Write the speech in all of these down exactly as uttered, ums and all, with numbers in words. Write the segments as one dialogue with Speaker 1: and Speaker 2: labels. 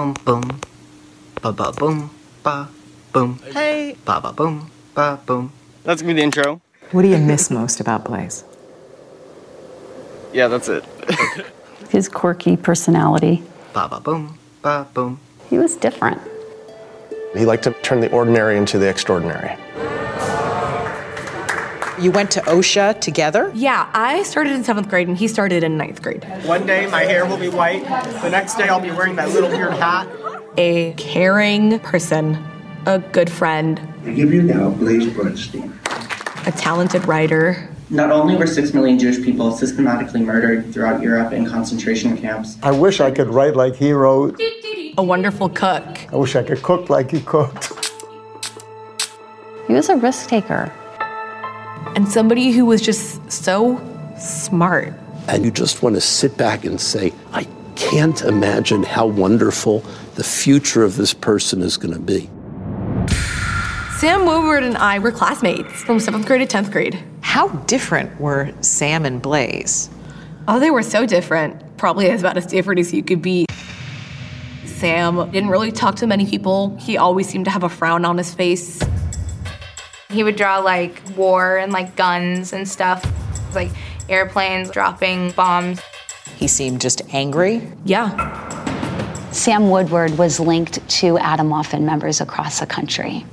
Speaker 1: boom, boom. Ba ba boom, ba boom.
Speaker 2: Hey.
Speaker 1: Ba ba boom, ba boom.
Speaker 2: That's gonna be the intro.
Speaker 3: What do you miss most about Blaze?
Speaker 2: Yeah, that's it.
Speaker 4: His quirky personality.
Speaker 1: Ba ba boom, ba boom.
Speaker 4: He was different.
Speaker 5: He liked to turn the ordinary into the extraordinary.
Speaker 3: You went to OSHA together?
Speaker 6: Yeah, I started in seventh grade and he started in ninth grade.
Speaker 7: One day my hair will be white. The next day I'll be wearing that little weird hat.
Speaker 6: A caring person, a good friend.
Speaker 8: I give you now Blaze Bernstein.
Speaker 6: A talented writer.
Speaker 9: Not only were six million Jewish people systematically murdered throughout Europe in concentration camps.
Speaker 10: I wish I could write like he wrote.
Speaker 6: A wonderful cook.
Speaker 10: I wish I could cook like he cooked.
Speaker 4: He was a risk taker.
Speaker 6: And somebody who was just so smart.
Speaker 11: And you just want to sit back and say, I can't imagine how wonderful the future of this person is going to be.
Speaker 6: Sam Woodward and I were classmates from seventh grade to tenth grade.
Speaker 3: How different were Sam and Blaze?
Speaker 6: Oh, they were so different. Probably as about as different as you could be. Sam didn't really talk to many people. He always seemed to have a frown on his face.
Speaker 12: He would draw like war and like guns and stuff, like airplanes dropping bombs.
Speaker 3: He seemed just angry?
Speaker 6: Yeah.
Speaker 13: Sam Woodward was linked to Atomwaffen members across the country.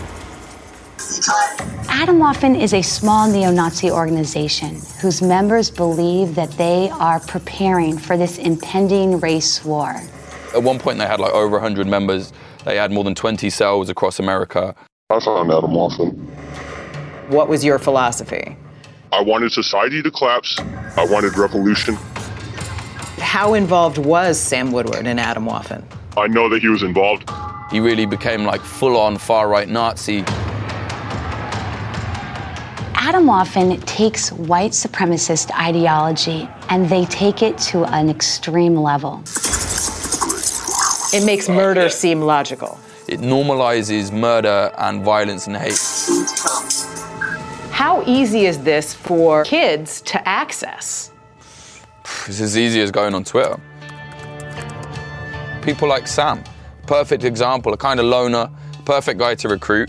Speaker 13: Atomwaffen is a small neo-Nazi organization whose members believe that they are preparing for this impending race war.
Speaker 14: At one point they had like over one hundred members. They had more than twenty cells across America.
Speaker 15: I found Atomwaffen.
Speaker 3: What was your philosophy?
Speaker 15: I wanted society to collapse. I wanted revolution.
Speaker 3: How involved was Sam Woodward in Atomwaffen?
Speaker 15: I know that he was involved.
Speaker 14: He really became like full-on far-right Nazi.
Speaker 13: Atomwaffen takes white supremacist ideology and they take it to an extreme level.
Speaker 3: It makes murder seem logical.
Speaker 14: It normalizes murder and violence and hate.
Speaker 3: How easy is this for kids to access?
Speaker 14: It's as easy as going on Twitter. People like Sam, perfect example, a kind of loner, perfect guy to recruit.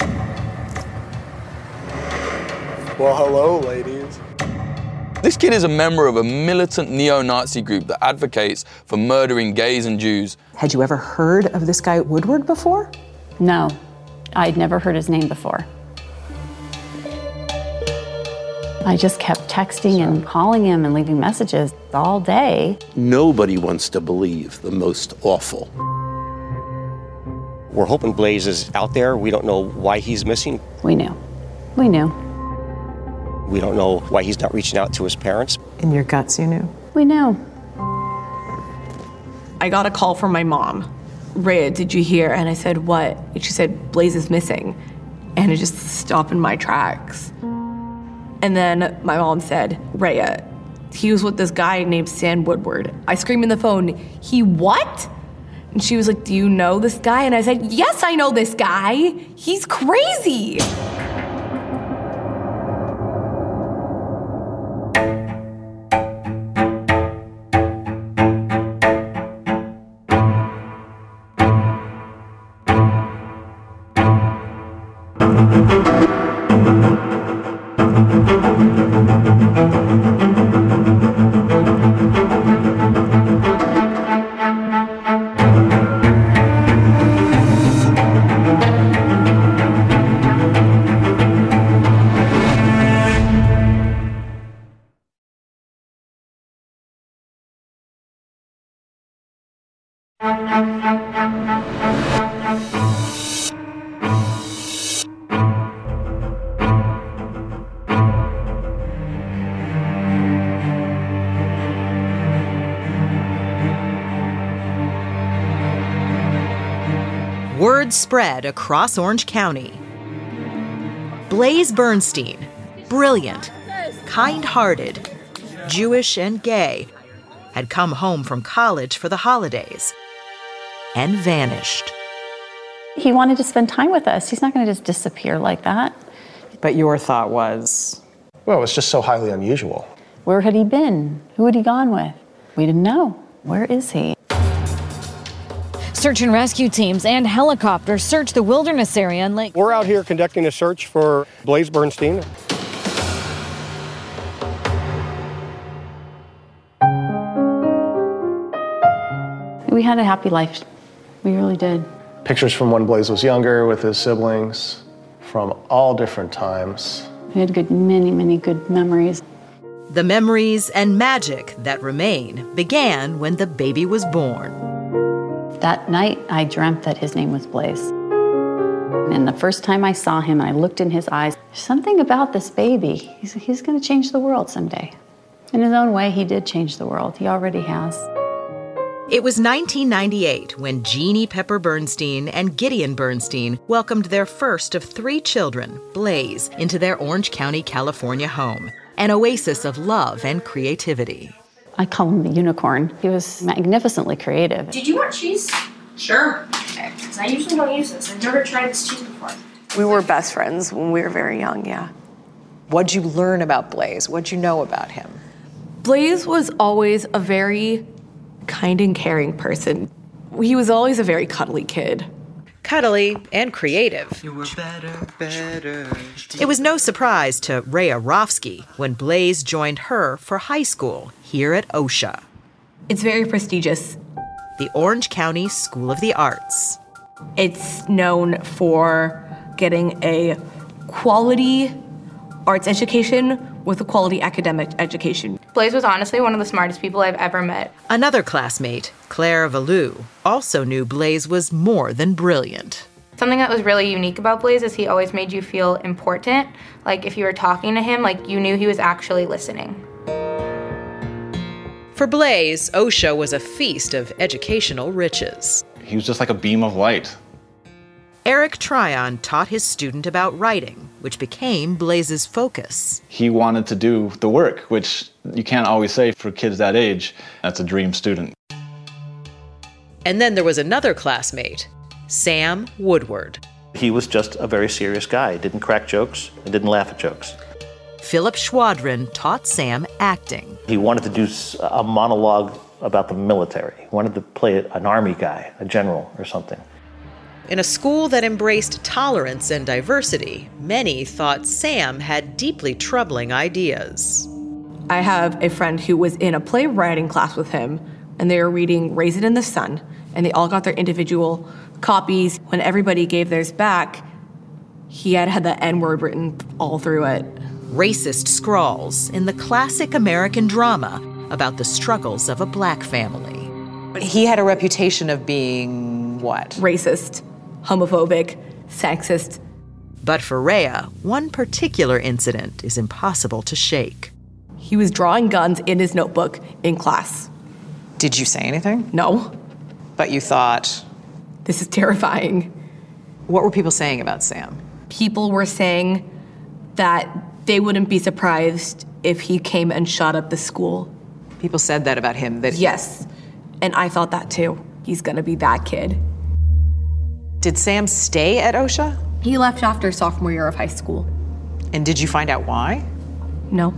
Speaker 10: Well, hello, ladies.
Speaker 14: This kid is a member of a militant neo-Nazi group that advocates for murdering gays and Jews.
Speaker 3: Had you ever heard of this guy Woodward before?
Speaker 4: No, I'd never heard his name before. I just kept texting and calling him and leaving messages all day.
Speaker 11: Nobody wants to believe the most awful.
Speaker 16: We're hoping Blaze is out there. We don't know why he's missing.
Speaker 4: We knew. We knew.
Speaker 16: We don't know why he's not reaching out to his parents.
Speaker 3: In your guts, you knew?
Speaker 4: We knew.
Speaker 6: I got a call from my mom. Rhea, did you hear? And I said, what? And she said, Blaze is missing. And it just stopped in my tracks. And then my mom said, Rhea, he was with this guy named Sam Woodward. I screamed in the phone, he what? And she was like, do you know this guy? And I said, yes, I know this guy. He's crazy.
Speaker 17: Word spread across Orange County. Blaze Bernstein, brilliant, kind-hearted, Jewish and gay, had come home from college for the holidays and vanished.
Speaker 4: He wanted to spend time with us. He's not going to just disappear like that.
Speaker 3: But your thought was?
Speaker 5: Well, it's just so highly unusual.
Speaker 4: Where had he been? Who had he gone with? We didn't know. Where is he?
Speaker 2: Search and rescue teams and helicopters search the wilderness area and Lake.
Speaker 10: We're out here conducting a search for Blaze Bernstein.
Speaker 4: We had a happy life. We really did.
Speaker 5: Pictures from when Blaze was younger with his siblings from all different times.
Speaker 4: We had good, many, many good memories.
Speaker 17: The memories and magic that remain began when the baby was born.
Speaker 4: That night, I dreamt that his name was Blaze. And the first time I saw him, I looked in his eyes. There's something about this baby. He's, he's going to change the world someday. In his own way, he did change the world. He already has.
Speaker 17: It was nineteen ninety-eight when Jeannie Pepper Bernstein and Gideon Bernstein welcomed their first of three children, Blaze, into their Orange County, California home, an oasis of love and creativity.
Speaker 4: I call him the unicorn. He was magnificently creative.
Speaker 18: Did you want cheese? Sure. Okay, because I usually don't use this. I've never tried this cheese before.
Speaker 6: We were best friends when we were very young, yeah.
Speaker 3: What'd you learn about Blaze? What'd you know about him?
Speaker 6: Blaze was always a very kind and caring person. He was always a very cuddly kid.
Speaker 17: Cuddly and creative.
Speaker 1: You were better, better.
Speaker 17: It was no surprise to Rhea Rofsky when Blaze joined her for high school here at OSHA.
Speaker 6: It's very prestigious.
Speaker 17: The Orange County School of the Arts.
Speaker 6: It's known for getting a quality arts education with a quality academic education.
Speaker 12: Blaze was honestly one of the smartest people I've ever met.
Speaker 17: Another classmate, Claire Valou, also knew Blaze was more than brilliant.
Speaker 12: Something that was really unique about Blaze is he always made you feel important. Like if you were talking to him, like you knew he was actually listening.
Speaker 17: For Blaze, OSHA was a feast of educational riches.
Speaker 19: He was just like a beam of light.
Speaker 17: Eric Tryon taught his student about writing, which became Blaze's focus.
Speaker 19: He wanted to do the work, which you can't always say for kids that age. That's a dream student.
Speaker 17: And then there was another classmate, Sam Woodward.
Speaker 20: He was just a very serious guy. Didn't crack jokes and didn't laugh at jokes.
Speaker 17: Philip Schwadron taught Sam acting.
Speaker 20: He wanted to do a monologue about the military. He wanted to play an army guy, a general or something.
Speaker 17: In a school that embraced tolerance and diversity, many thought Sam had deeply troubling ideas.
Speaker 6: I have a friend who was in a playwriting class with him, and they were reading Raisin in the Sun, and they all got their individual copies. When everybody gave theirs back, he had had the N-word written all through it.
Speaker 17: Racist scrawls in the classic American drama about the struggles of a black family.
Speaker 3: He had a reputation of being what?
Speaker 6: Racist, homophobic, sexist.
Speaker 17: But for Rhea, one particular incident is impossible to shake.
Speaker 6: He was drawing guns in his notebook in class.
Speaker 3: Did you say anything?
Speaker 6: No.
Speaker 3: But you thought?
Speaker 6: This is terrifying.
Speaker 3: What were people saying about Sam?
Speaker 6: People were saying that they wouldn't be surprised if he came and shot up the school.
Speaker 3: People said that about him? That
Speaker 6: Yes. And I thought that too. He's gonna be that kid.
Speaker 3: Did Sam stay at OSHA?
Speaker 6: He left after sophomore year of high school.
Speaker 3: And did you find out why?
Speaker 6: No.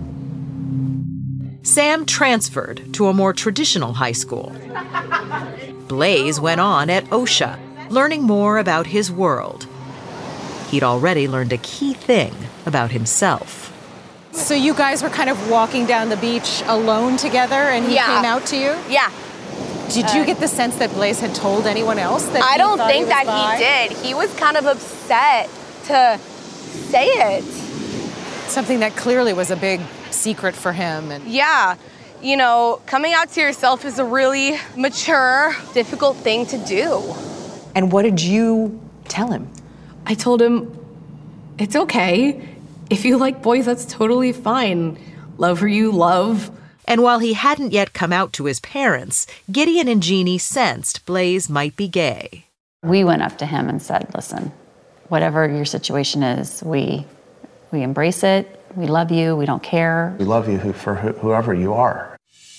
Speaker 17: Sam transferred to a more traditional high school. Blaze went on at OSHA, learning more about his world. He'd already learned a key thing about himself.
Speaker 21: So you guys were kind of walking down the beach alone together and he
Speaker 22: Yeah.
Speaker 21: came out to you?
Speaker 22: Yeah.
Speaker 21: Did you get the sense that Blaze had told anyone else that
Speaker 22: I
Speaker 21: he
Speaker 22: don't
Speaker 21: thought
Speaker 22: think
Speaker 21: he was
Speaker 22: that
Speaker 21: bi?
Speaker 22: he did. He was kind of upset to say it.
Speaker 21: Something that clearly was a big secret for him. And
Speaker 22: Yeah. You know, coming out to yourself is a really mature, difficult thing to do.
Speaker 3: And what did you tell him?
Speaker 6: I told him, it's okay. If you like boys, that's totally fine. Love who you love.
Speaker 17: And while he hadn't yet come out to his parents, Gideon and Jeannie sensed Blaze might be gay.
Speaker 4: We went up to him and said, listen, whatever your situation is, we, we embrace it. We love you. We don't care.
Speaker 5: We love you for whoever you are.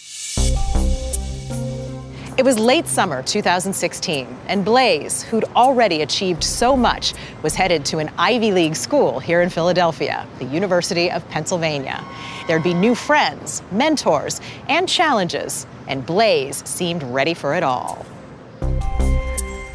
Speaker 3: It was late summer two thousand sixteen, and Blaze, who'd already achieved so much, was headed to an Ivy League school here in Philadelphia, the University of Pennsylvania. There'd be new friends, mentors, and challenges, and Blaze seemed ready for it all.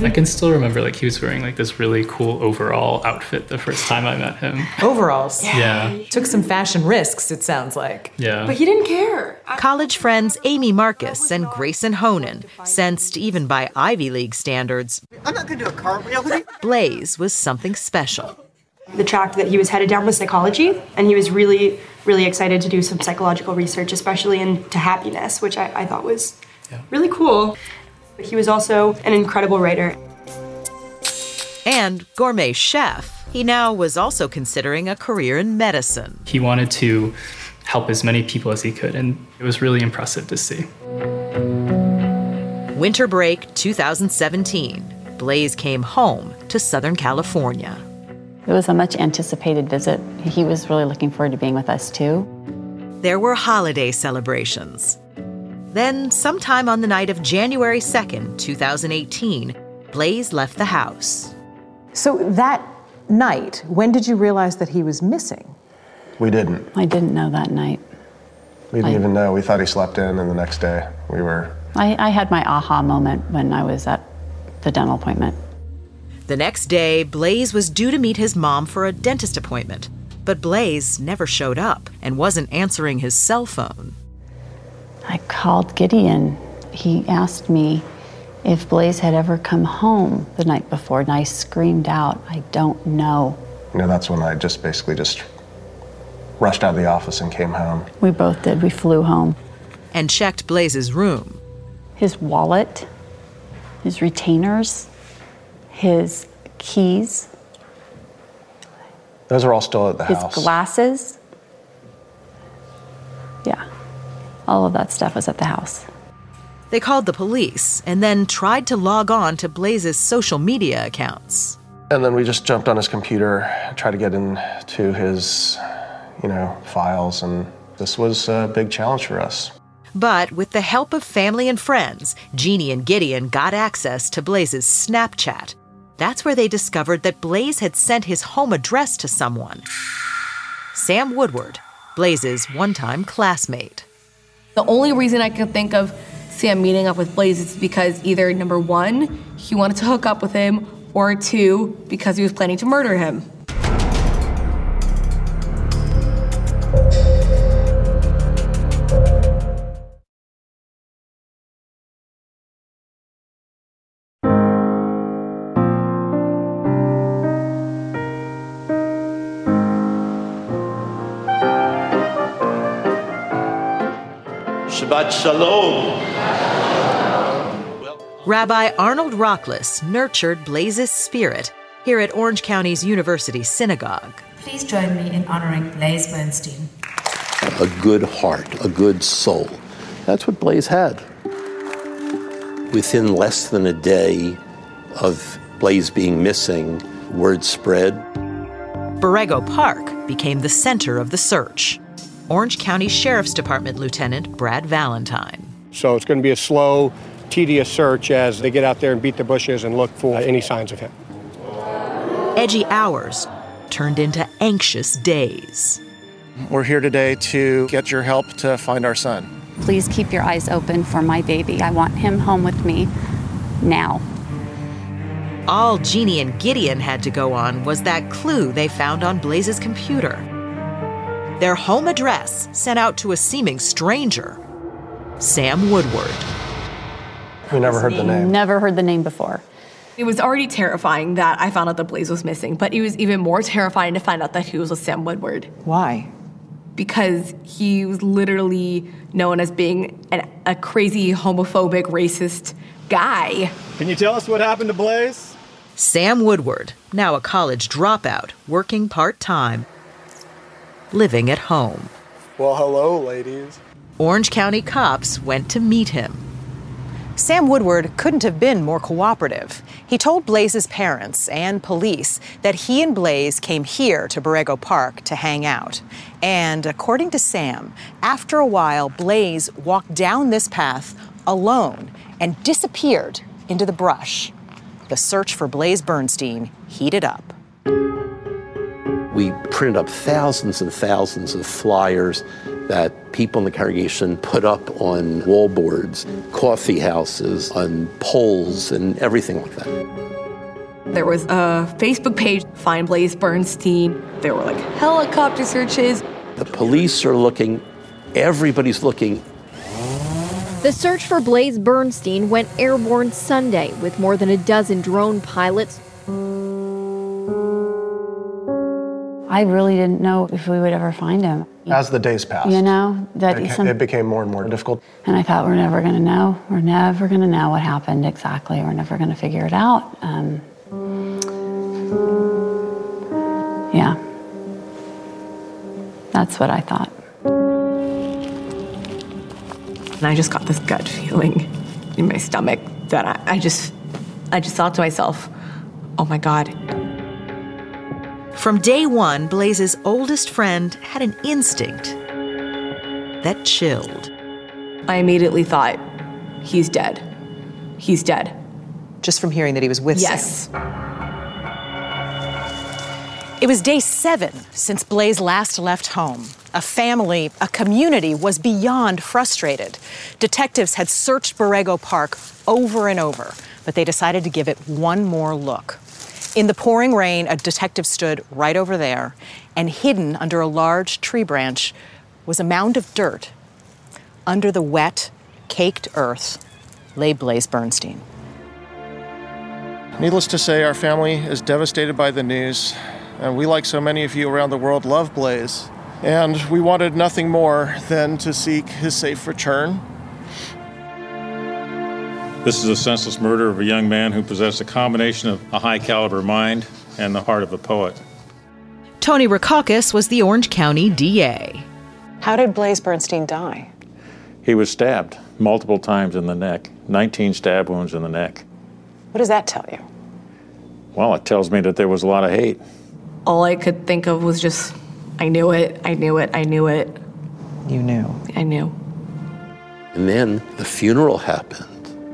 Speaker 7: I can still remember like he was wearing like this really cool overall outfit the first time I met him.
Speaker 21: Overalls?
Speaker 7: Yeah.
Speaker 21: Took some fashion risks, it sounds like.
Speaker 7: Yeah.
Speaker 21: But he didn't care. College friends Amy Marcus and Grayson Honan sensed, even by Ivy League standards,
Speaker 8: I'm not gonna do a cartwheel with you.
Speaker 21: Blaze was something special.
Speaker 23: The track that he was headed down was psychology, and he was really, really excited to do some psychological research, especially into happiness, which I, I thought was yeah. really cool. But he was also an incredible writer.
Speaker 17: And gourmet chef. He now was also considering a career in medicine.
Speaker 7: He wanted to help as many people as he could, and it was really impressive to see.
Speaker 17: Winter break two thousand seventeen. Blaze came home to Southern California.
Speaker 4: It was a much anticipated visit. He was really looking forward to being with us too.
Speaker 17: There were holiday celebrations. Then, sometime on the night of January second, two thousand eighteen, Blaze left the house.
Speaker 21: So that night, when did you realize that he was missing?
Speaker 5: We didn't.
Speaker 4: I didn't know that night.
Speaker 5: We didn't
Speaker 4: I,
Speaker 5: even know. We thought he slept in, and the next day we were...
Speaker 4: I, I had my aha moment when I was at the dental appointment.
Speaker 17: The next day, Blaze was due to meet his mom for a dentist appointment, but Blaze never showed up and wasn't answering his cell phone.
Speaker 4: I called Gideon. He asked me if Blaze had ever come home the night before, and I screamed out, I don't know.
Speaker 5: You know, that's when I just basically just rushed out of the office and came home.
Speaker 4: We both did. We flew home.
Speaker 17: And checked Blaze's room.
Speaker 4: His wallet, his retainers, his keys.
Speaker 5: Those are all still at the
Speaker 4: his
Speaker 5: house.
Speaker 4: His glasses. Yeah, all of that stuff was at the house.
Speaker 17: They called the police and then tried to log on to Blaze's social media accounts.
Speaker 5: And then we just jumped on his computer, tried to get into his, you know, files, and this was a big challenge for us.
Speaker 17: But with the help of family and friends, Jeannie and Gideon got access to Blaze's Snapchat. That's where they discovered that Blaze had sent his home address to someone. Sam Woodward, Blaze's one-time classmate.
Speaker 6: The only reason I could think of Sam meeting up with Blaze is because either, number one, he wanted to hook up with him, or two, because he was planning to murder him.
Speaker 24: Shabbat Shalom.
Speaker 17: Rabbi Arnold Rockless nurtured Blaze's spirit here at Orange County's University Synagogue.
Speaker 25: Please join me in honoring Blaze Bernstein.
Speaker 11: A good heart, a good soul. That's what Blaze had. Within less than a day of Blaze being missing, word spread.
Speaker 17: Borrego Park became the center of the search. Orange County Sheriff's Department Lieutenant Brad Valentine.
Speaker 10: So it's going to be a slow, tedious search as they get out there and beat the bushes and look for any signs of him.
Speaker 17: Edgy hours turned into anxious days.
Speaker 5: We're here today to get your help to find our son.
Speaker 13: Please keep your eyes open for my baby. I want him home with me now.
Speaker 17: All Jeannie and Gideon had to go on was that clue they found on Blaze's computer. Their home address sent out to a seeming stranger, Sam Woodward.
Speaker 5: We never heard the name.
Speaker 4: Never heard the name before.
Speaker 6: It was already terrifying that I found out that Blaze was missing, but it was even more terrifying to find out that he was with Sam Woodward.
Speaker 21: Why?
Speaker 6: Because he was literally known as being an, a crazy, homophobic, racist guy.
Speaker 19: Can you tell us what happened to Blaze?
Speaker 17: Sam Woodward, now a college dropout, working part-time, living at home.
Speaker 5: Well, hello, ladies.
Speaker 17: Orange County cops went to meet him.
Speaker 3: Sam Woodward couldn't have been more cooperative. He told Blaze's parents and police that he and Blaze came here to Borrego Park to hang out. And according to Sam, after a while, Blaze walked down this path alone and disappeared into the brush. The search for Blaze Bernstein heated up.
Speaker 11: We printed up thousands and thousands of flyers that people in the congregation put up on wall boards, coffee houses, on poles, and everything like that.
Speaker 6: There was a Facebook page, Find Blaze Bernstein. There were like helicopter searches.
Speaker 11: The police are looking, everybody's looking.
Speaker 8: The search for Blaze Bernstein went airborne Sunday with more than a dozen drone pilots.
Speaker 4: I really didn't know if we would ever find him.
Speaker 5: As the days passed,
Speaker 4: You know, that
Speaker 5: it,
Speaker 4: some,
Speaker 5: it became more and more difficult.
Speaker 4: and I thought we're never going to know. We're never going to know what happened exactly. We're never going to figure it out. Um, yeah, that's what I thought.
Speaker 6: And I just got this gut feeling in my stomach that I, I just, I just thought to myself, oh my God.
Speaker 21: From day one, Blaze's oldest friend had an instinct that chilled.
Speaker 6: I immediately thought, he's dead. He's dead.
Speaker 3: Just from hearing that he was with
Speaker 6: Yes.
Speaker 3: Sam. It was day seven since Blaze last left home. A family, a community was beyond frustrated. Detectives had searched Borrego Park over and over, but they decided to give it one more look. In the pouring rain, a detective stood right over there, and hidden under a large tree branch was a mound of dirt. Under the wet, caked earth lay Blaze Bernstein.
Speaker 9: Needless to say, our family is devastated by the news, and we, like so many of you around the world, love Blaze. And we wanted nothing more than to seek his safe return.
Speaker 14: This is a senseless murder of a young man who possessed a combination of a high-caliber mind and the heart of a poet.
Speaker 21: Tony Rackauckus was the Orange County D A.
Speaker 3: How did Blaze Bernstein die?
Speaker 14: He was stabbed multiple times in the neck, nineteen stab wounds in the neck.
Speaker 3: What does that tell you?
Speaker 14: Well, it tells me that there was a lot of hate.
Speaker 6: All I could think of was just, I knew it, I knew it, I knew it.
Speaker 3: You knew?
Speaker 6: I knew.
Speaker 11: And then the funeral happened.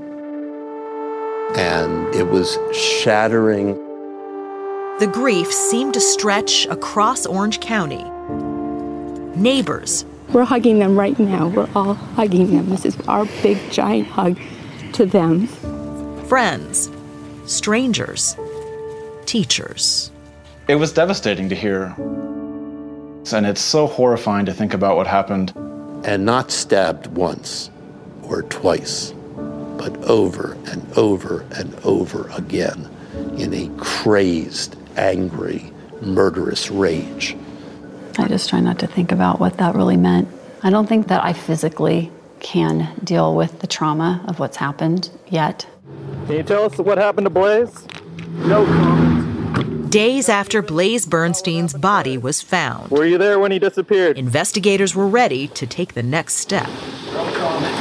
Speaker 11: And it was shattering.
Speaker 21: The grief seemed to stretch across Orange County. Neighbors.
Speaker 15: We're hugging them right now. We're all hugging them. This is our big, giant hug to them.
Speaker 21: Friends. Strangers. Teachers.
Speaker 19: It was devastating to hear. And it's so horrifying to think about what happened.
Speaker 11: And not stabbed once or twice, but over and over and over again in a crazed, angry, murderous rage.
Speaker 4: I just try not to think about what that really meant. I don't think that I physically can deal with the trauma of what's happened yet.
Speaker 9: Can you tell us what happened to Blaze? No comment.
Speaker 21: Days after Blaze Bernstein's body was found.
Speaker 9: Were you there when he disappeared?
Speaker 21: Investigators were ready to take the next step.
Speaker 9: No comment.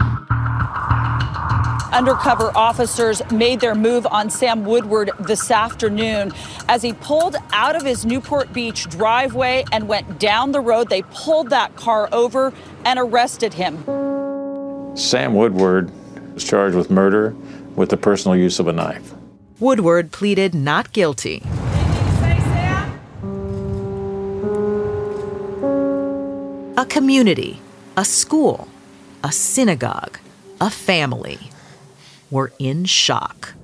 Speaker 16: Undercover officers made their move on Sam Woodward this afternoon. As he pulled out of his Newport Beach driveway and went down the road, they pulled that car over and arrested him.
Speaker 14: Sam Woodward was charged with murder with the personal use of a knife.
Speaker 21: Woodward pleaded not guilty. A community, a school, a synagogue, a family were in shock.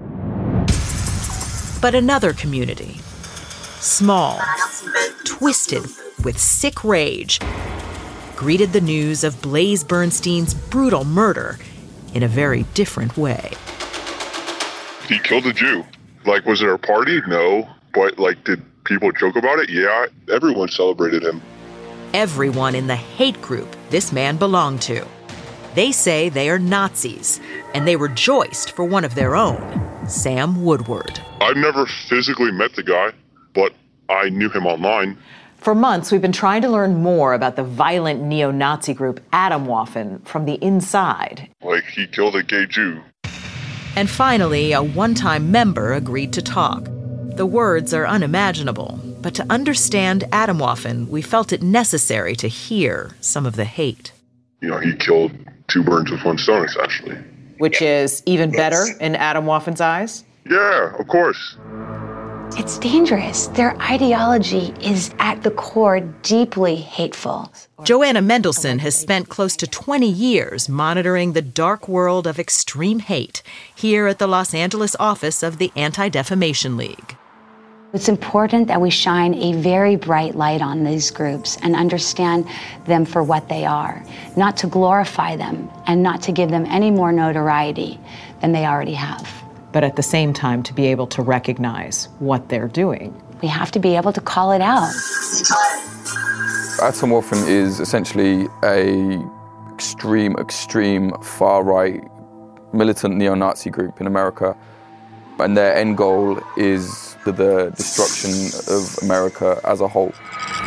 Speaker 21: But another community, small, twisted with sick rage, greeted the news of Blaze Bernstein's brutal murder in a very different way.
Speaker 26: He killed a Jew. Like, was there a party? No. But, like, did people joke about it? Yeah. Everyone celebrated him.
Speaker 21: Everyone in the hate group this man belonged to. They say they are Nazis, and they rejoiced for one of their own, Sam Woodward.
Speaker 26: I've never physically met the guy, but I knew him online.
Speaker 3: For months, we've been trying to learn more about the violent neo-Nazi group Atomwaffen from the inside.
Speaker 26: Like, he killed a gay Jew.
Speaker 21: And finally, a one-time member agreed to talk. The words are unimaginable, but to understand Atomwaffen, we felt it necessary to hear some of the hate.
Speaker 26: You know, he killed two birds with one stone, essentially.
Speaker 3: Which is even better in Atomwaffen's eyes?
Speaker 26: Yeah, of course.
Speaker 13: It's dangerous. Their ideology is at the core deeply hateful.
Speaker 21: Joanna Mendelson has spent close to twenty years monitoring the dark world of extreme hate here at the Los Angeles office of the Anti-Defamation League.
Speaker 13: It's important that we shine a very bright light on these groups and understand them for what they are, not to glorify them and not to give them any more notoriety than they already have.
Speaker 3: But at the same time, to be able to recognize what they're doing.
Speaker 13: We have to be able to call it out.
Speaker 1: Atomwaffen is essentially a extreme, extreme far-right militant neo-Nazi group in America. And their end goal is the, the destruction of America as a whole.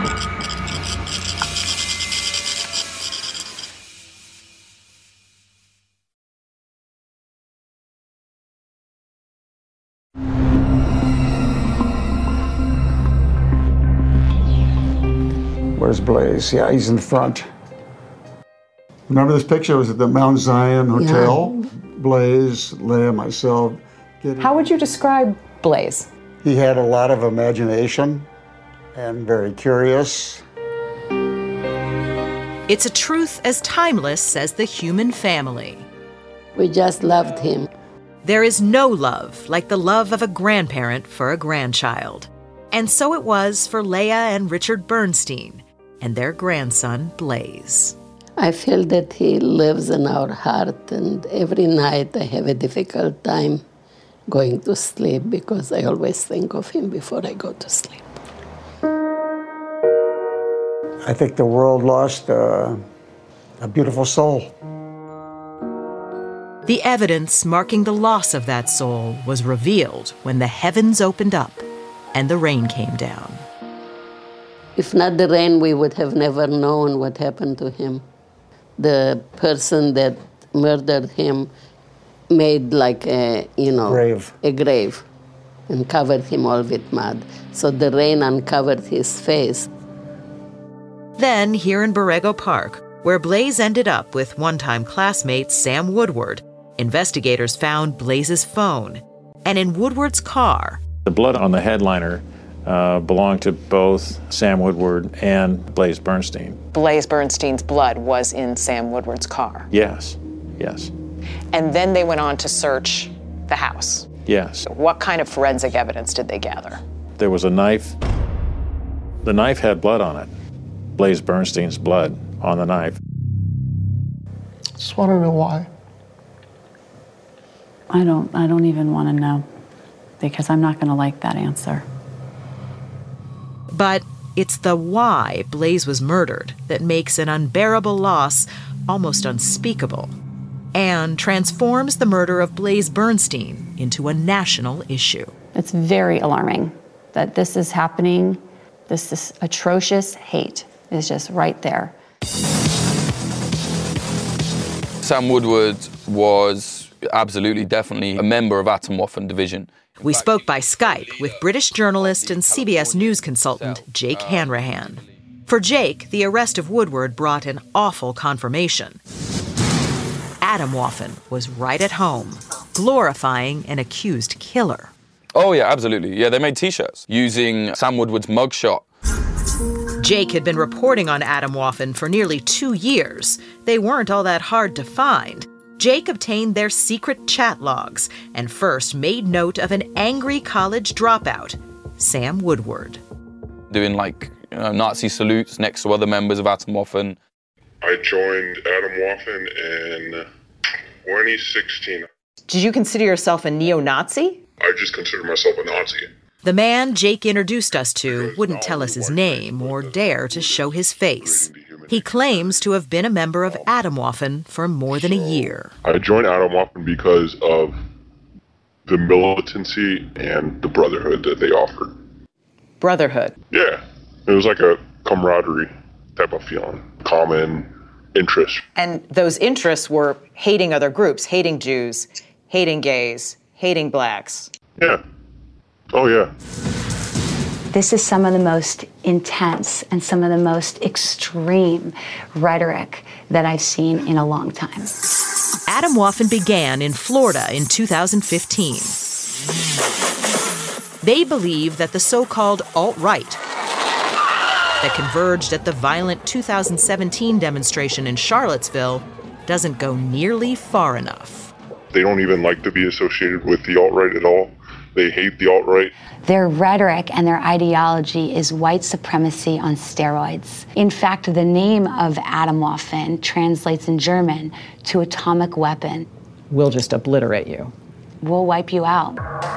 Speaker 2: Where's Blaze? Yeah, he's in the front. Remember this picture? It was at the Mount Zion Hotel. Yeah. Blaze, Leah, myself. Getting...
Speaker 3: How would you describe Blaze?
Speaker 2: He had a lot of imagination and very curious.
Speaker 21: It's a truth as timeless as the human family.
Speaker 12: We just loved him.
Speaker 21: There is no love like the love of a grandparent for a grandchild. And so it was for Leah and Richard Bernstein and their grandson, Blaze.
Speaker 12: I feel that he lives in our heart, and every night I have a difficult time going to sleep because I always think of him before I go to sleep.
Speaker 2: I think the world lost uh, a beautiful soul.
Speaker 21: The evidence marking the loss of that soul was revealed when the heavens opened up and the rain came down.
Speaker 12: If not the rain, we would have never known what happened to him. The person that murdered him made like a, you know,
Speaker 2: grave.
Speaker 12: a grave and covered him all with mud. So the rain uncovered his face.
Speaker 21: Then, here in Borrego Park, where Blaze ended up with one-time classmate Sam Woodward, investigators found Blaze's phone. And in Woodward's car,
Speaker 14: the blood on the headliner uh, belonged to both Sam Woodward and Blaze Bernstein.
Speaker 3: Blaze Bernstein's blood was in Sam Woodward's car.
Speaker 14: Yes, yes.
Speaker 3: And then they went on to search the house.
Speaker 14: Yes.
Speaker 3: What kind of forensic evidence did they gather?
Speaker 14: There was a knife. The knife had blood on it. Blaze Bernstein's blood on the knife.
Speaker 2: Just want to know why.
Speaker 4: I don't, I don't even want to know, because I'm not going to like that answer.
Speaker 21: But it's the why Blaze was murdered that makes an unbearable loss almost unspeakable and transforms the murder of Blaze Bernstein into a national issue.
Speaker 4: It's very alarming that this is happening. This, this atrocious hate is just right there.
Speaker 1: Sam Woodward was absolutely, definitely a member of Atomwaffen Division.
Speaker 21: We spoke by Skype with British journalist and C B S News consultant Jake Hanrahan. For Jake, the arrest of Woodward brought an awful confirmation. Atomwaffen was right at home, glorifying an accused killer.
Speaker 1: Oh yeah, absolutely. Yeah, they made T-shirts using Sam Woodward's mugshot.
Speaker 21: Jake had been reporting on Atomwaffen for nearly two years. They weren't all that hard to find. Jake obtained their secret chat logs and first made note of an angry college dropout, Sam Woodward.
Speaker 1: Doing like you know, Nazi salutes next to other members of Atomwaffen.
Speaker 26: I joined Atomwaffen in twenty sixteen.
Speaker 3: Did you consider yourself a neo-Nazi?
Speaker 26: I just consider myself a Nazi.
Speaker 21: The man Jake introduced us to wouldn't tell us his name or dare to show his face. He claims to have been a member of Atomwaffen for more than a year.
Speaker 26: I joined Atomwaffen because of the militancy and the brotherhood that they offered.
Speaker 3: Brotherhood?
Speaker 26: Yeah. It was like a camaraderie type of feeling, common interests.
Speaker 3: And those interests were hating other groups, hating Jews, hating gays, hating blacks.
Speaker 26: Yeah. Oh, yeah.
Speaker 13: This is some of the most intense and some of the most extreme rhetoric that I've seen in a long time.
Speaker 21: Atomwaffen began in Florida in two thousand fifteen. They believe that the so-called alt-right that converged at the violent two thousand seventeen demonstration in Charlottesville doesn't go nearly far enough.
Speaker 26: They don't even like to be associated with the alt-right at all. They hate the alt-right.
Speaker 13: Their rhetoric and their ideology is white supremacy on steroids. In fact, the name of Atomwaffen translates in German to atomic weapon.
Speaker 3: We'll just obliterate you.
Speaker 13: We'll wipe you out.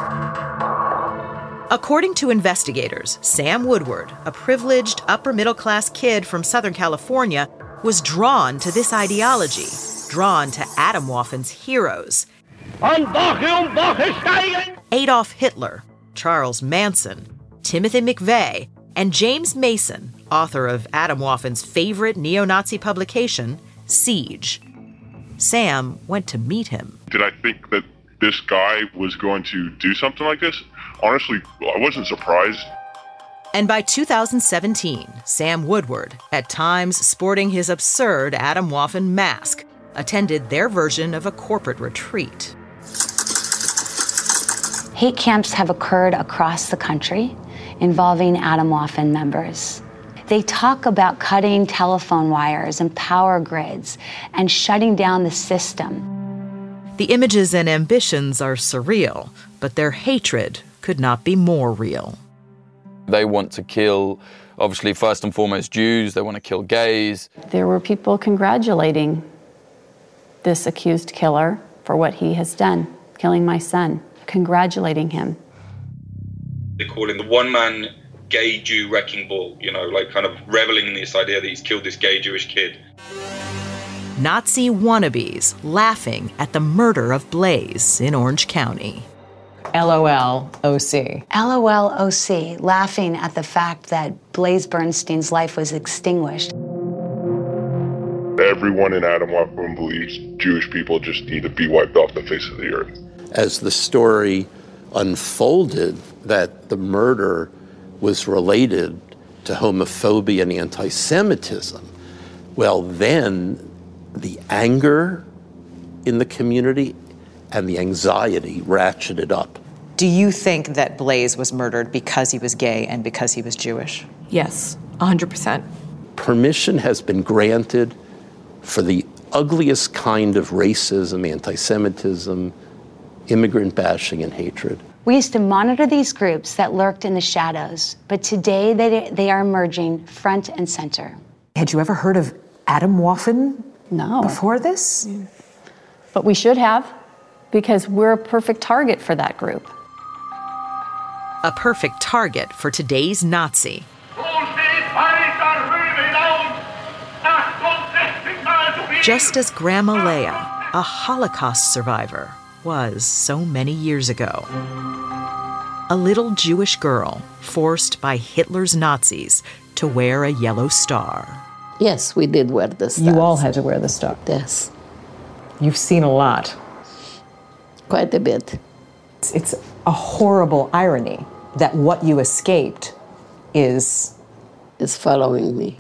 Speaker 21: According to investigators, Sam Woodward, a privileged upper-middle-class kid from Southern California, was drawn to this ideology, drawn to Atomwaffen's heroes. Adolf Hitler, Charles Manson, Timothy McVeigh, and James Mason, author of Atomwaffen's favorite neo-Nazi publication, Siege. Sam went to meet him.
Speaker 26: Did I think that this guy was going to do something like this? Honestly, I wasn't surprised.
Speaker 21: And by two thousand seventeen, Sam Woodward, at times sporting his absurd Atomwaffen mask, attended their version of a corporate retreat.
Speaker 13: Hate camps have occurred across the country involving Atomwaffen members. They talk about cutting telephone wires and power grids and shutting down the system.
Speaker 21: The images and ambitions are surreal, but their hatred could not be more real.
Speaker 1: They want to kill, obviously, first and foremost, Jews. They want to kill gays.
Speaker 4: There were people congratulating this accused killer for what he has done, killing my son, congratulating him.
Speaker 7: They call him the one-man gay Jew wrecking ball, you know, like kind of reveling in this idea that he's killed this gay Jewish kid.
Speaker 21: Nazi wannabes laughing at the murder of Blaze in Orange County.
Speaker 3: LOL O C.
Speaker 13: LOL O C, laughing at the fact that Blaze Bernstein's life was extinguished.
Speaker 26: Everyone in Atomwaffen believes Jewish people just need to be wiped off the face of the earth.
Speaker 11: As the story unfolded that the murder was related to homophobia and anti-Semitism, well, then the anger in the community and the anxiety ratcheted up.
Speaker 3: Do you think that Blaze was murdered because he was gay and because he was Jewish?
Speaker 6: Yes, one hundred percent.
Speaker 11: Permission has been granted for the ugliest kind of racism, anti-Semitism, immigrant bashing, and hatred.
Speaker 13: We used to monitor these groups that lurked in the shadows, but today they, they are emerging front and center.
Speaker 3: Had you ever heard of Atomwaffen
Speaker 4: No.
Speaker 3: before this?
Speaker 4: But we should have, because we're a perfect target for that group.
Speaker 21: A perfect target for today's Nazi. Just as Grandma Leah, a Holocaust survivor, was so many years ago. A little Jewish girl forced by Hitler's Nazis to wear a yellow star.
Speaker 12: Yes, we did wear the star.
Speaker 3: You all had to wear the star.
Speaker 12: Yes.
Speaker 3: You've seen a lot.
Speaker 12: Quite a bit.
Speaker 3: It's, it's a horrible irony that what you escaped is...
Speaker 12: is following me.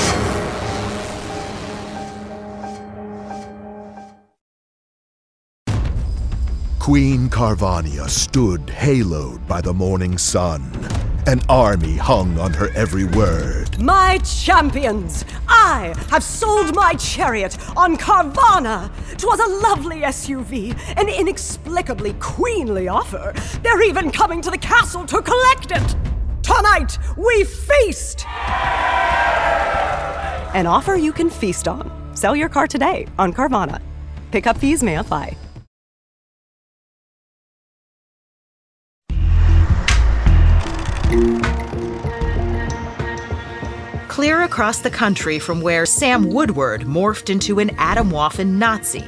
Speaker 18: Queen Carvania stood haloed by the morning sun. An army hung on her every word.
Speaker 20: My champions, I have sold my chariot on Carvana. 'Twas a lovely S U V, an inexplicably queenly offer. They're even coming to the castle to collect it. Tonight, we feast! An offer you can feast on. Sell your car today on Carvana. Pickup fees may apply.
Speaker 21: Clear across the country from where Sam Woodward morphed into an Atomwaffen Nazi,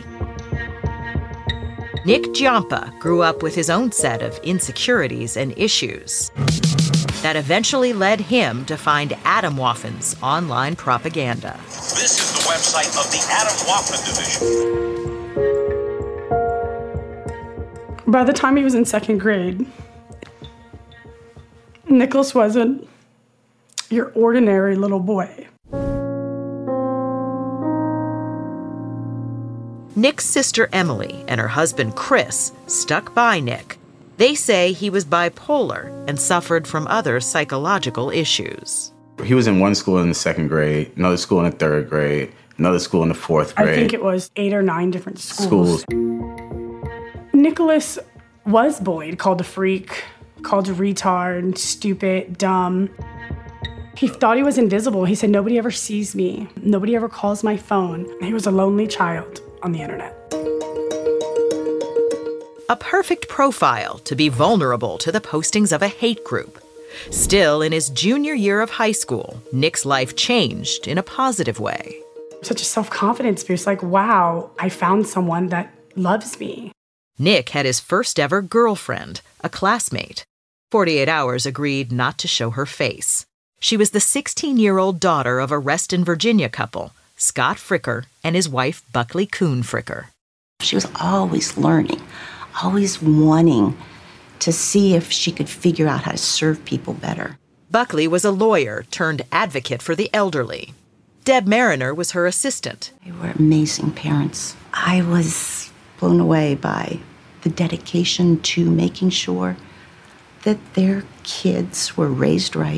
Speaker 21: Nick Giampa grew up with his own set of insecurities and issues that eventually led him to find Atomwaffen's online propaganda.
Speaker 22: This is the website of the Atomwaffen division.
Speaker 23: By the time he was in second grade, Nicholas wasn't your ordinary little boy.
Speaker 21: Nick's sister Emily and her husband Chris stuck by Nick They say he was bipolar and suffered from other psychological issues.
Speaker 5: He was in one school in the second grade, another school in the third grade, another school in the fourth grade.
Speaker 23: I think it was eight or nine different schools.
Speaker 5: Schools.
Speaker 23: Nicholas was bullied, called a freak, called a retard, stupid, dumb. He thought he was invisible. He said, nobody ever sees me. Nobody ever calls my phone. He was a lonely child on the internet.
Speaker 21: A perfect profile to be vulnerable to the postings of a hate group. Still, in his junior year of high school, Nick's life changed in a positive way.
Speaker 23: Such a self-confidence boost, like, wow, I found someone that loves me.
Speaker 21: Nick had his first ever girlfriend, a classmate. forty-eight hours agreed not to show her face. She was the sixteen-year-old daughter of a Reston, Virginia couple, Scott Fricker and his wife, Buckley Kuhn Fricker.
Speaker 8: She was always learning, always wanting to see if she could figure out how to serve people better.
Speaker 21: Buckley was a lawyer turned advocate for the elderly. Deb Mariner was her assistant.
Speaker 8: They were amazing parents. I was blown away by the dedication to making sure that their kids were raised right.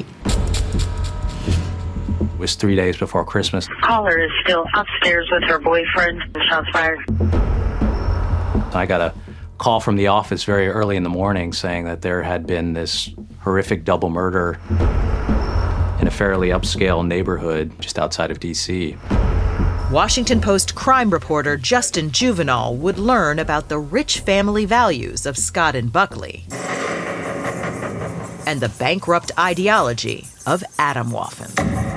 Speaker 10: It was three days before Christmas.
Speaker 17: Caller is still upstairs with her boyfriend. Shots fired.
Speaker 10: I got a call from the office very early in the morning saying that there had been this horrific double murder in a fairly upscale neighborhood just outside of D C
Speaker 21: Washington Post crime reporter Justin Juvenal would learn about the rich family values of Scott and Buckley and the bankrupt ideology of Atomwaffen.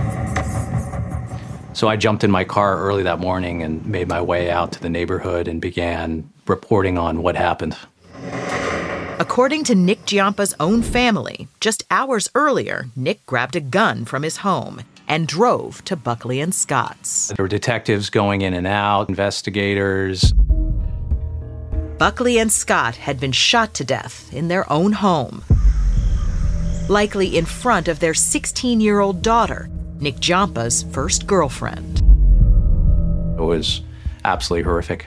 Speaker 10: So I jumped in my car early that morning and made my way out to the neighborhood and began reporting on what happened.
Speaker 21: According to Nick Giampa's own family, just hours earlier, Nick grabbed a gun from his home and drove to Buckley and Scott's.
Speaker 10: There were detectives going in and out, investigators.
Speaker 21: Buckley and Scott had been shot to death in their own home, likely in front of their sixteen-year-old daughter, Nick Giampa's first girlfriend.
Speaker 10: It was absolutely horrific.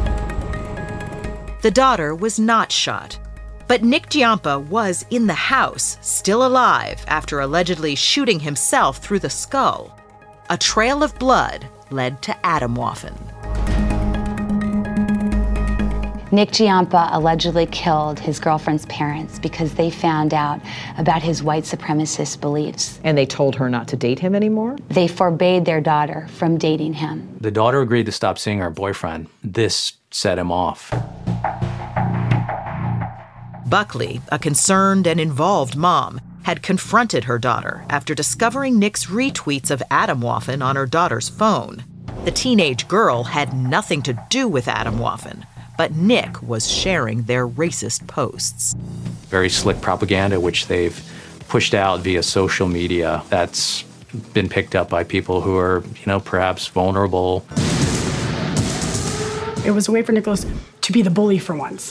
Speaker 21: The daughter was not shot, but Nick Giampa was in the house, still alive after allegedly shooting himself through the skull. A trail of blood led to Atomwaffen.
Speaker 13: Nick Giampa allegedly killed his girlfriend's parents because they found out about his white supremacist beliefs.
Speaker 24: And they told her not to date him anymore?
Speaker 13: They forbade their daughter from dating him.
Speaker 10: The daughter agreed to stop seeing her boyfriend. This set him off.
Speaker 21: Buckley, a concerned and involved mom, had confronted her daughter after discovering Nick's retweets of Atomwaffen on her daughter's phone. The teenage girl had nothing to do with Atomwaffen, but Nick was sharing their racist posts.
Speaker 10: Very slick propaganda, which they've pushed out via social media. That's been picked up by people who are, you know, perhaps vulnerable.
Speaker 23: It was a way for Nicholas to be the bully for once.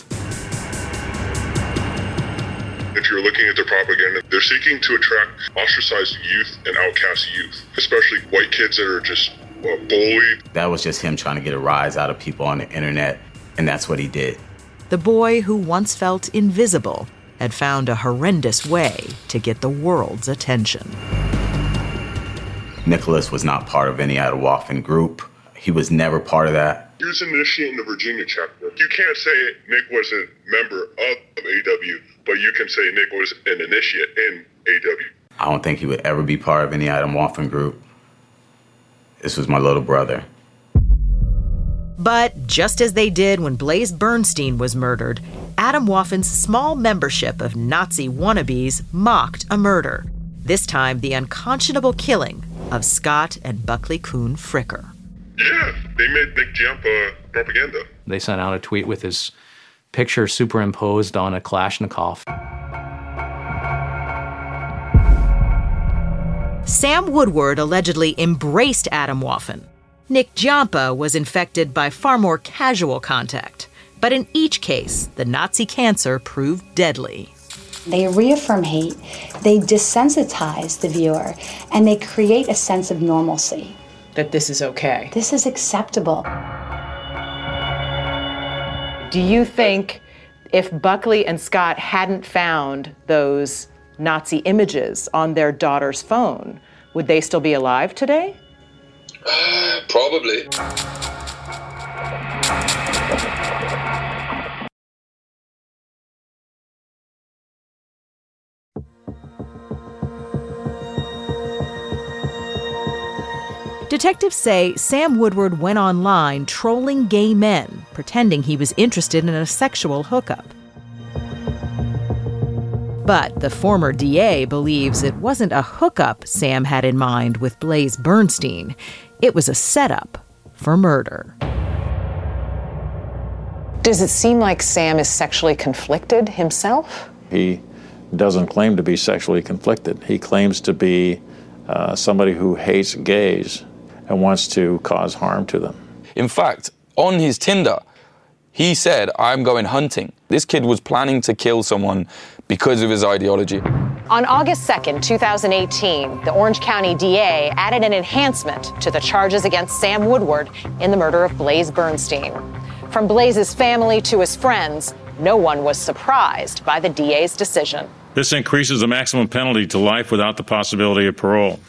Speaker 26: If you're looking at the propaganda, they're seeking to attract ostracized youth and outcast youth, especially white kids that are just uh, bullied.
Speaker 5: That was just him trying to get a rise out of people on the internet, and that's what he did.
Speaker 21: The boy who once felt invisible had found a horrendous way to get the world's attention.
Speaker 5: Nicholas was not part of any Atomwaffen group. He was never part of that.
Speaker 26: He was an initiate in the Virginia chapter. You can't say Nick was a member of A W, but you can say Nick was an initiate in A W.
Speaker 5: I don't think he would ever be part of any Atomwaffen group. This was my little brother.
Speaker 21: But just as they did when Blaze Bernstein was murdered, Atomwaffen's small membership of Nazi wannabes mocked a murder, this time the unconscionable killing of Scott and Buckley Kuhn Fricker.
Speaker 26: Yeah, they made Nick Giampa propaganda.
Speaker 10: They sent out a tweet with his picture superimposed on a Kalashnikov.
Speaker 21: Sam Woodward allegedly embraced Atomwaffen. Nick Giampa was infected by far more casual contact. But in each case, the Nazi cancer proved deadly.
Speaker 13: They reaffirm hate, they desensitize the viewer, and they create a sense of normalcy.
Speaker 24: That this is okay.
Speaker 13: This is acceptable.
Speaker 24: Do you think
Speaker 3: If Buckley and Scott hadn't found those Nazi images on their daughter's phone, would they still be alive today?
Speaker 7: Uh, probably.
Speaker 21: Detectives say Sam Woodward went online trolling gay men, pretending he was interested in a sexual hookup. But the former D A believes it wasn't a hookup Sam had in mind with Blaze Bernstein. It was a setup for murder.
Speaker 3: Does it seem like Sam is sexually conflicted himself?
Speaker 9: He doesn't claim to be sexually conflicted. He claims to be uh, somebody who hates gays and wants to cause harm to them.
Speaker 1: In fact, on his Tinder, he said, I'm going hunting. This kid was planning to kill someone because of his ideology.
Speaker 3: On August second, two thousand eighteen, the Orange County D A added an enhancement to the charges against Sam Woodward in the murder of Blaze Bernstein. From Blaze's family to his friends, no one was surprised by the D A's decision.
Speaker 14: This increases the maximum penalty to life without the possibility of parole.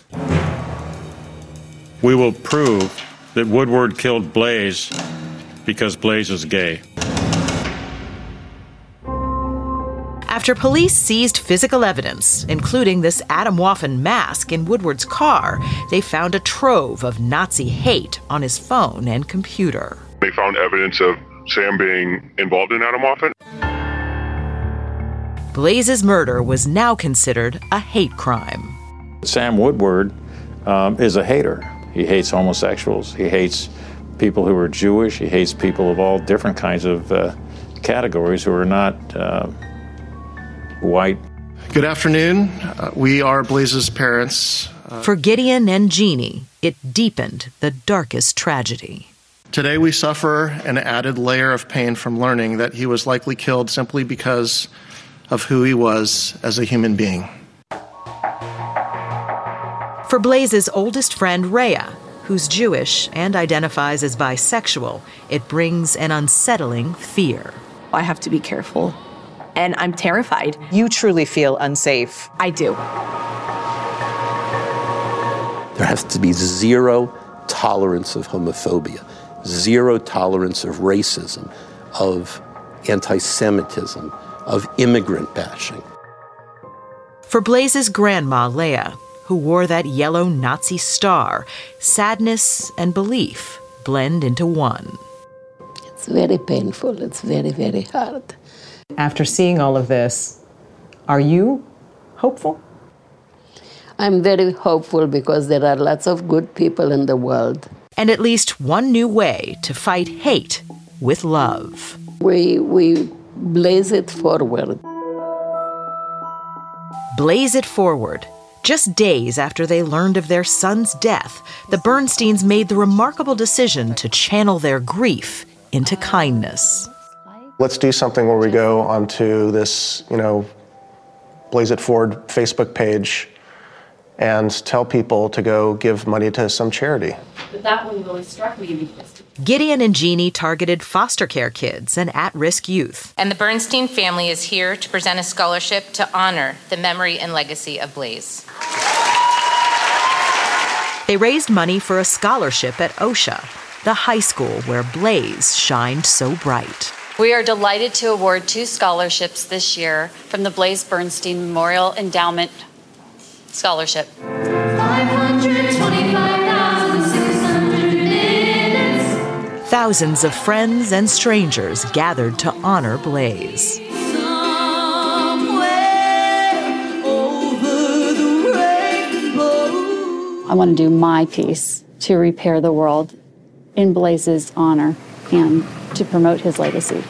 Speaker 14: We will prove that Woodward killed Blaze because Blaze is gay.
Speaker 21: After police seized physical evidence, including this Adam Waffen mask in Woodward's car, they found a trove of Nazi hate on his phone and computer.
Speaker 26: They found evidence of Sam being involved in Adam Waffen.
Speaker 21: Blaze's murder was now considered a hate crime.
Speaker 9: Sam Woodward um, is a hater. He hates homosexuals. He hates people who are Jewish. He hates people of all different kinds of uh, categories who are not uh, white.
Speaker 15: Good afternoon. Uh, we are Blaze's parents.
Speaker 21: Uh, For Gideon and Jeannie, it deepened the darkest tragedy.
Speaker 15: Today we suffer an added layer of pain from learning that he was likely killed simply because of who he was as a human being.
Speaker 21: For Blaze's oldest friend, Rhea, who's Jewish and identifies as bisexual, it brings an unsettling fear.
Speaker 6: I have to be careful, and I'm terrified.
Speaker 3: You truly feel unsafe.
Speaker 6: I do.
Speaker 11: There has to be zero tolerance of homophobia, zero tolerance of racism, of anti-Semitism, of immigrant bashing.
Speaker 21: For Blaze's grandma, Leah, who wore that yellow Nazi star, sadness and belief blend into one.
Speaker 12: It's very painful. It's very, very hard.
Speaker 24: After seeing all of this, are you hopeful?
Speaker 12: I'm very hopeful because there are lots of good people in the world.
Speaker 21: And at least one new way to fight hate with love.
Speaker 12: We, we blaze it forward.
Speaker 21: Blaze it forward. Just days after they learned of their son's death, the Bernsteins made the remarkable decision to channel their grief into kindness.
Speaker 15: Let's do something where we go onto this, you know, Blaze It Forward Facebook page and tell people to go give money to some charity.
Speaker 4: But that one really struck me because
Speaker 21: Gideon and Jeannie targeted foster care kids and at-risk youth.
Speaker 16: And the Bernstein family is here to present a scholarship to honor the memory and legacy of Blaze.
Speaker 21: They raised money for a scholarship at OSHA, the high school where Blaze shined so bright.
Speaker 4: we are delighted to award two scholarships this year from the Blaze Bernstein Memorial Endowment Scholarship.
Speaker 21: Thousands of friends and strangers gathered to honor Blaze.
Speaker 4: I want to do my piece to repair the world in Blaze's honor and to promote his legacy.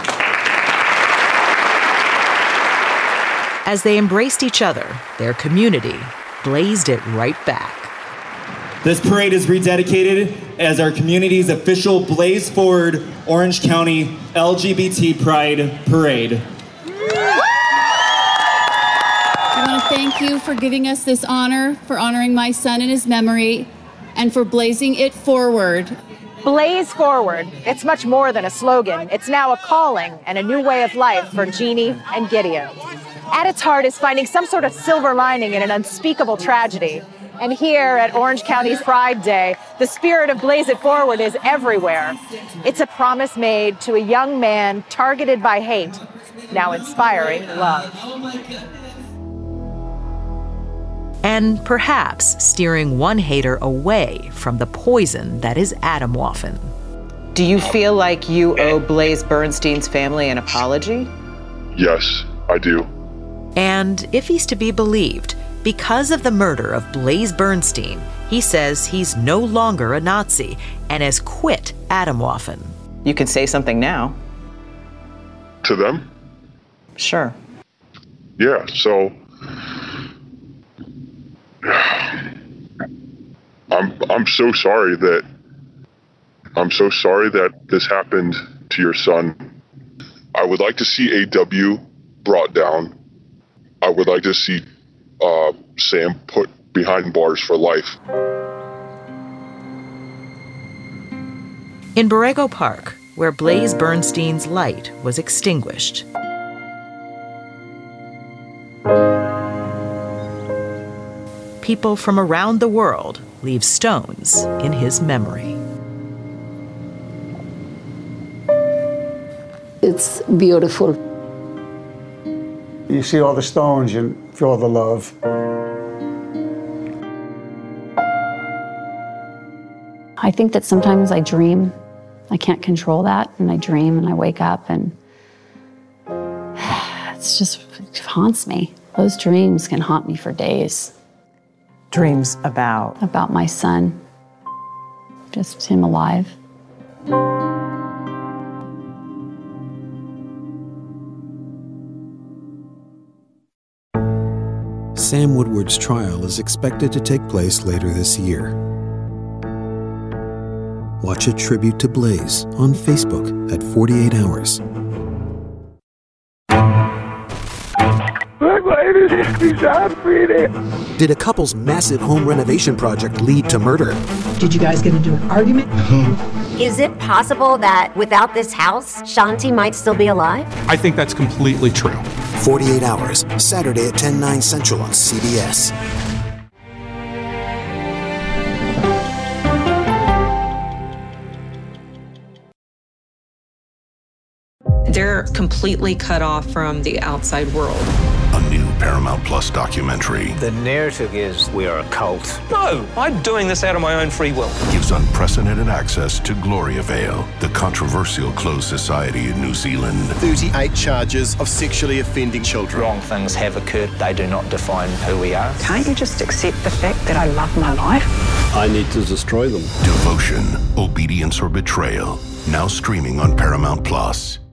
Speaker 21: As they embraced each other, their community blazed it right back.
Speaker 19: This parade is rededicated as our community's official Blaze Forward Orange County L G B T Pride Parade.
Speaker 25: I want to thank you for giving us this honor, for honoring my son in his memory, and for blazing it forward.
Speaker 3: Blaze Forward. It's much more than a slogan. It's now a calling and a new way of life for Jeannie and Gideon. At its heart is finding some sort of silver lining in an unspeakable tragedy. And here at Orange County's Pride Day, the spirit of Blaze It Forward is everywhere. It's a promise made to a young man targeted by hate, now inspiring love.
Speaker 21: And perhaps steering one hater away from the poison that is Atomwaffen.
Speaker 3: Do you feel like you owe Blaze Bernstein's family an apology?
Speaker 26: Yes, I do.
Speaker 21: And if he's to be believed, because of the murder of Blaze Bernstein, he says he's no longer a Nazi and has quit Atomwaffen.
Speaker 3: You can say something now.
Speaker 26: To them?
Speaker 3: Sure.
Speaker 26: Yeah, so I'm I'm so sorry that I'm so sorry that this happened to your son. I would like to see A W brought down. I would like to see uh, Sam put behind bars for life.
Speaker 21: In Borrego Park, where Blaze Bernstein's light was extinguished, people from around the world leave stones in his memory.
Speaker 12: It's beautiful.
Speaker 2: You see all the stones and feel the love.
Speaker 4: I think that sometimes I dream. I can't control that, and I dream and I wake up and it's just, it haunts me. Those dreams can haunt me for days.
Speaker 24: Dreams about?
Speaker 4: About my son, just him alive.
Speaker 8: Sam Woodward's trial is expected to take place later this year. Watch a tribute to Blaze on Facebook at forty-eight hours. Did a couple's massive home renovation project lead to murder?
Speaker 17: Did you guys get into an argument?
Speaker 18: Is it possible that without this house, Shanti might still be alive?
Speaker 20: I think that's completely true.
Speaker 8: forty-eight hours, Saturday at ten, nine Central on C B S.
Speaker 22: They're completely cut off from the outside world.
Speaker 27: A new Paramount Plus documentary.
Speaker 28: The narrative is we are a cult.
Speaker 27: No,
Speaker 28: I'm doing this out of my own free will.
Speaker 27: Gives unprecedented access to Gloria Vale, the controversial closed society in New Zealand.
Speaker 29: thirty-eight charges of sexually offending children.
Speaker 28: Wrong things have occurred. They do not define who we are.
Speaker 30: Can't you just accept the fact that I love my life?
Speaker 27: I need to destroy them. Devotion, obedience, or betrayal. Now streaming on Paramount Plus.